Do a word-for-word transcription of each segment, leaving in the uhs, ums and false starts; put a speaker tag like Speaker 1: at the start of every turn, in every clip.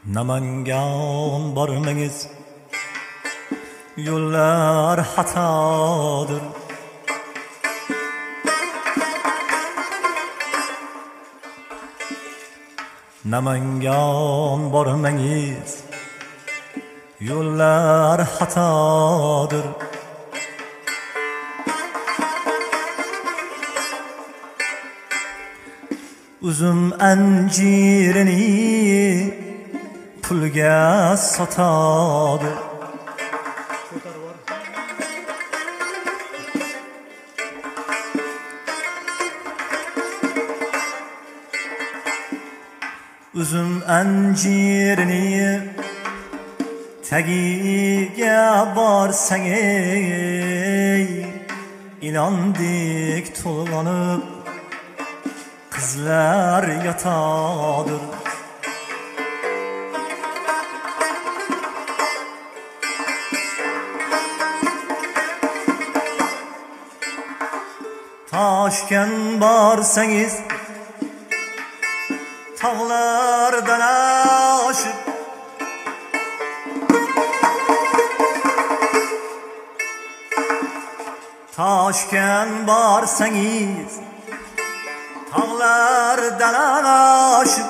Speaker 1: Namangan bormangiz yo'llar xatodir. Namangan bormangiz yo'llar xatodir. Uzum anjirini pulga sotadi. Uzum anjirini tagiga borsang ey, inondik to'lg'anib qizlar yotadir. Toshkent borsangiz tog'lardan oshib Toshkent borsangiz tog'lardan oshib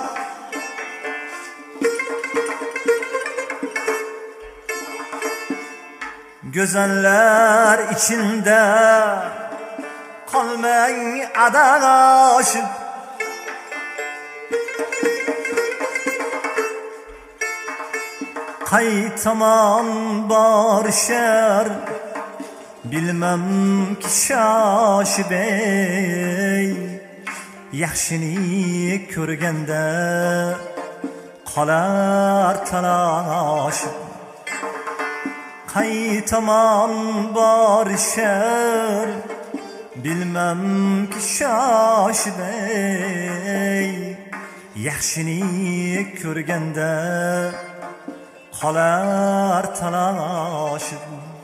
Speaker 1: go'zallar ichida qolmang adashib. Qaytaman borishar bilmam ki shoshib ey, yaxshini ko'rganda qolar talashib. Qaytaman borishar bilmem ki shoshib ey, yaxshini ko'rganda qolar talashib.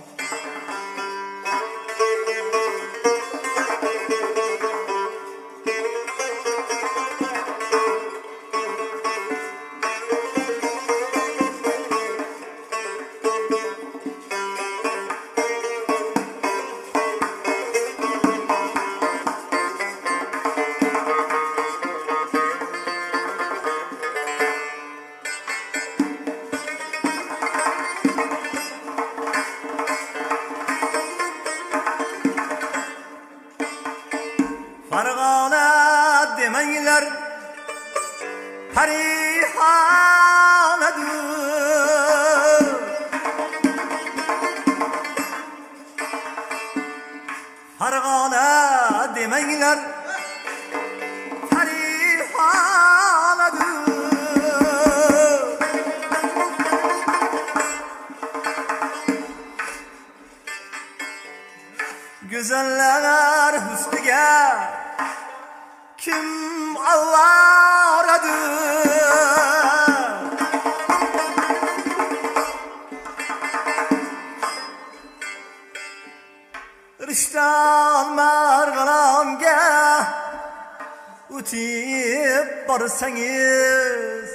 Speaker 1: Farg'ona demanglar parihonadir. Farg'ona demanglar parihonadir. Güzeller husniga kim avaradır? Rishton Marg'ilonga o'tib borsangiz,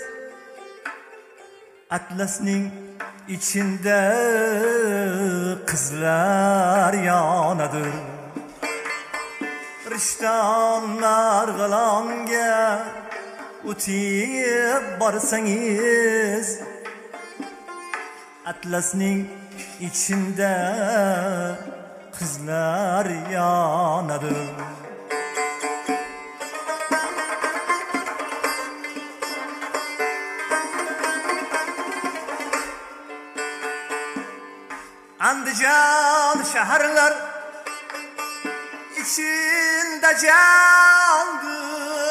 Speaker 1: atlasning içinde qizlar yonadir. Rishton Marg'ilonga o'tib borsangiz, atlasning içinde qizlar yonadir. Andijon shaharlar içinde candır.